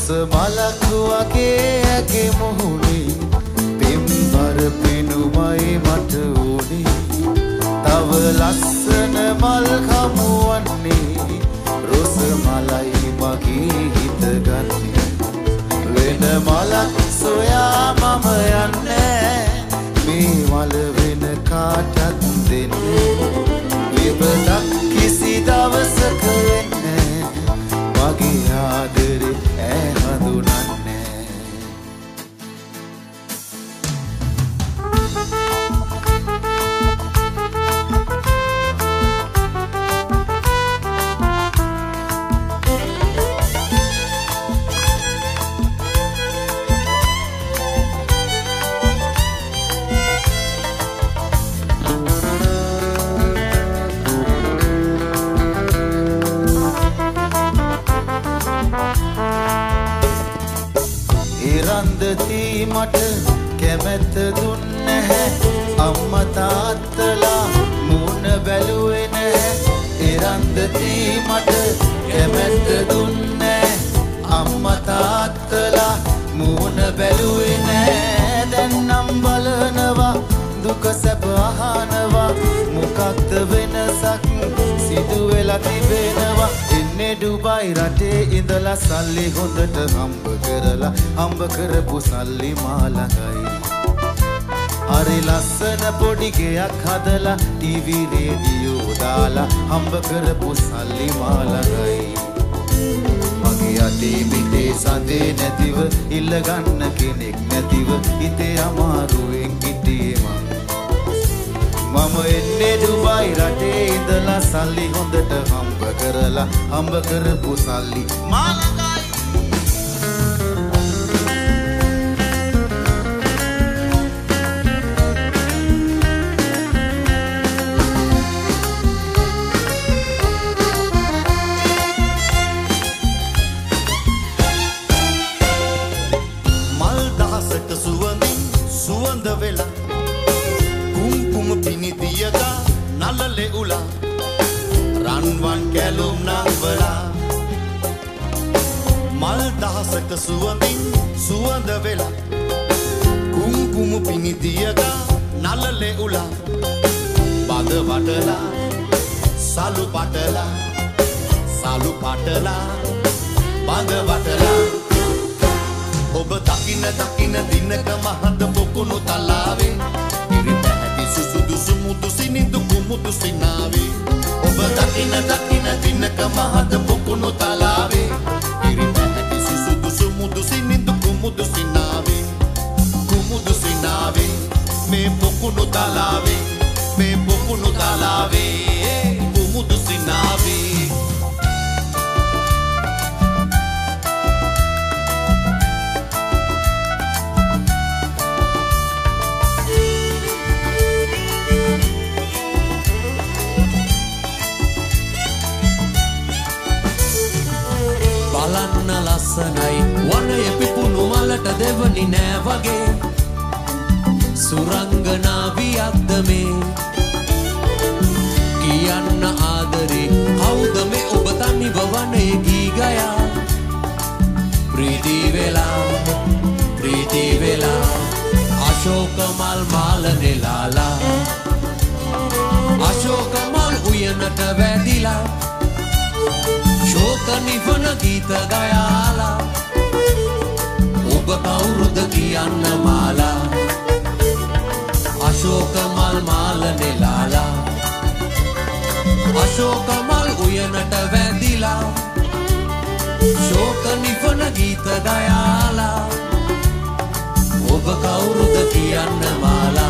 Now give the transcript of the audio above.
මලක් වගේ ඇගේ මොහොනේ පෙම්බර පෙනුමයි මට උනේ තව ලස්සන මල් කමුවන්නේ රොස මලයි මගේ හිත ගන්නේ වෙන මලක් සොයා මම යන්නේ මේ මල වෙන කාටත් දෙන්නේ විපතක් කිසි දවසක වෙන්නේ මගේ ආදරේ ඈ හඳුනන්නේ රන්දති මට කැමැත්ත දුන්නේ නැහැ අම්මා තාත්තලා මූණ බැලුවේ නැහැ රන්දති මට කැමැත්ත දුන්නේ අම්මා තාත්තලා මූණ බැලුවේ නැහැ දැන් නම් බලනවා දුක සැප අහනවා මොකක්ද වෙනසක් සිදු වෙලා තිබෙනවා ඉන්නේ ඩුබයි රටේ ඉඳලා සල්ලි හොඳට හම්බ කරපු සල්ලි මා ළඟයි හරි ලස්සන පොඩි ගෙයක් හදලා ටීවී රේඩියෝ දාලා හම්බ කරපු සල්ලි මා ළඟයි මගේ අතේ මිටේ සඳේ නැතිව ඉල්ල ගන්න කෙනෙක් නැතිව හිතේ අමාරුවෙන් හිටියේ මම එන්නේ ඩුබයි රටේ ඉඳලා සල්ලි හොඳට හම්බ කරපු සල්ලි මා ළඟයි මල් දහසක සුවඳ වෙලා කුම්කුම පිනිදියගා නලලේ උලා රන්වන් කැලුම් නංවලා මල් දහසක සුවඳ වෙලා කුම්කුම පිනිදියගා නලලේ උලා බද වටලා සලු පටලා බද වටලා ඔබ දකින්න දිනක මහඳ පොකුණු තලාවේ ඉරි පැහැති සුසුදුසු මුදු සිනිඳු කුමුදු සිනාවේ ඔබ දකින්න දිනක මහඳ පොකුණු තලාවේ ඉරි පැහැති සුසුදුසු මුදු සිනිඳු කුමුදු සිනාවේ මේ පොකුණු තලාවේ කුමුදු සිනාවේ බලන්න ලස්සනයි වනය පිපුණු මලට දෙවනි නෑ වගේ සුරංගනාවියක්ද මේ කියන්න ආදරේ කවුද මේ ඔබ තනිව වනයේ ගී ගයා ප්‍රීති වෙලා අශෝක මල් මාල නෙලාලා අශෝක මල් උයනට වැදිලා ශෝක නිවන ගීත ගයාලා ඔබ කවුරුද කියන්න මාලා අශෝක මල් මාල නෙලාලා අශෝක මල් උයනට වැදිලා ශෝක නිවන ගීත ගයාලා ඔබ කවුරුද කියන්න මාලා